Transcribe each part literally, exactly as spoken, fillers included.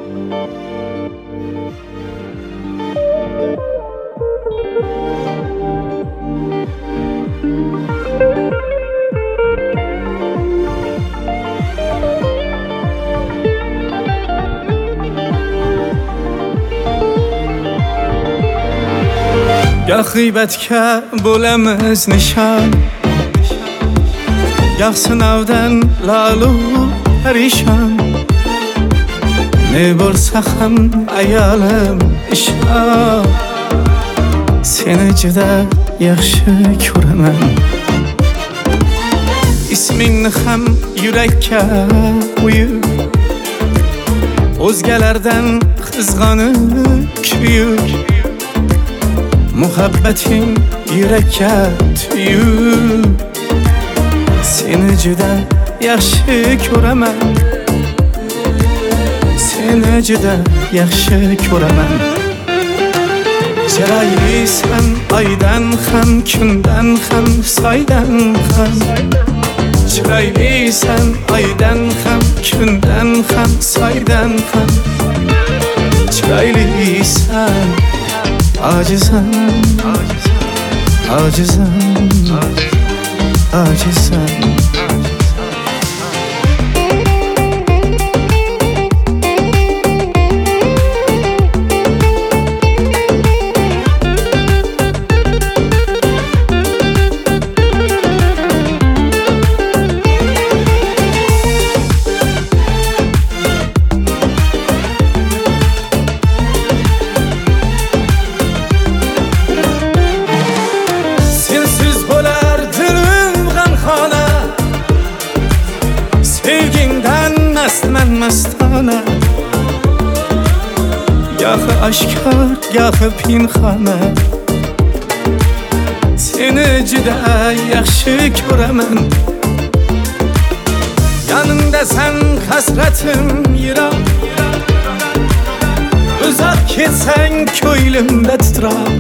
گه غیبتکە بۆ لەمەز نیشان گه سناودەن لاڵ و پەریشان نێبۆرسە خەم ئەیاڵم ئیشان سێنە جدا yaxşı ko'raman ismingni ham yurakka qo'yib o'zgalardan qizg'onib kuyib muhabbating yurakka tuyib seni juda yaxshi ko'raman seni juda yaxshi ko'raman chiroylisan oydan ham kundan ham soydan ham chiroylisan oydan ham kundan ham soydan ham chiroylisan acizam acizam acizam Mən məstana Yaxı aşkar, yaxı pinxana Seni cüda yaxşı görəmən Yanında sən həsrətim yıra Uzaq ketsən köylümdə titrab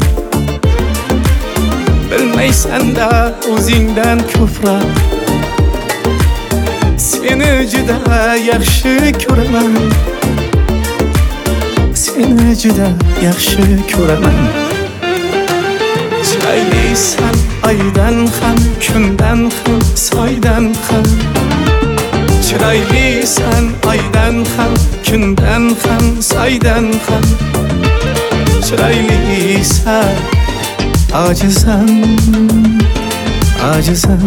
Bilməysən də özündən küfra Seni juda yaxshi ko'raman Seni juda yaxshi ko'raman chiroylisan oydan ham kundan ham soydan ham chiroylisan oydan ham kundan ham soydan ham chiroylisan acizam acizam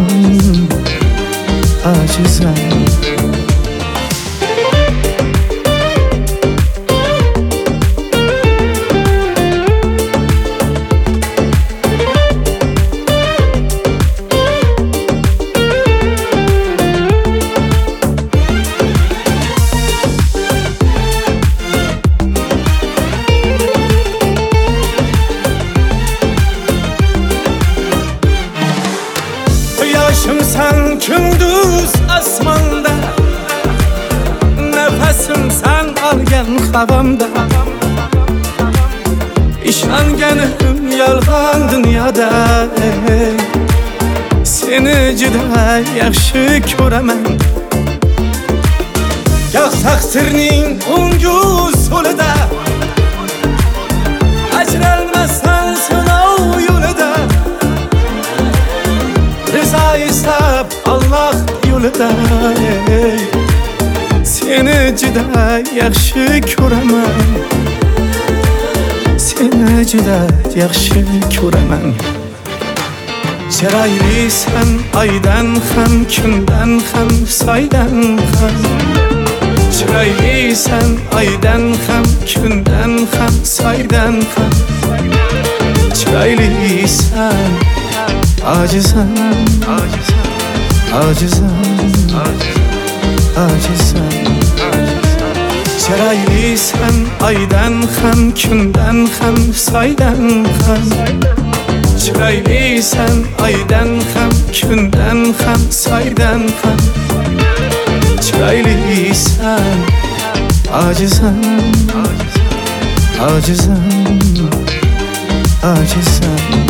acizam Yaşımsan gündüz asmanda Nefesimsen algen havamda İşangenim yalgan dünyada Seni juda yaxshi ko'raman Gah taqdirning ungu so'lida Ajralmasdan sinov yo'lida Rıza istab Allah yolida Seni juda yaxshi ko'raman Seni juda yaxshi ko'raman chiroylisan oydan ham kundan ham soydan ham chiroylisan oydan ham kundan ham soydan ham chiroylisan acizam acizam acizam chiroylisan oydan ham kundan ham soydan ham chiroylisan oydan ham kundan ham soydan ham chiroylisan acizam acizam acizam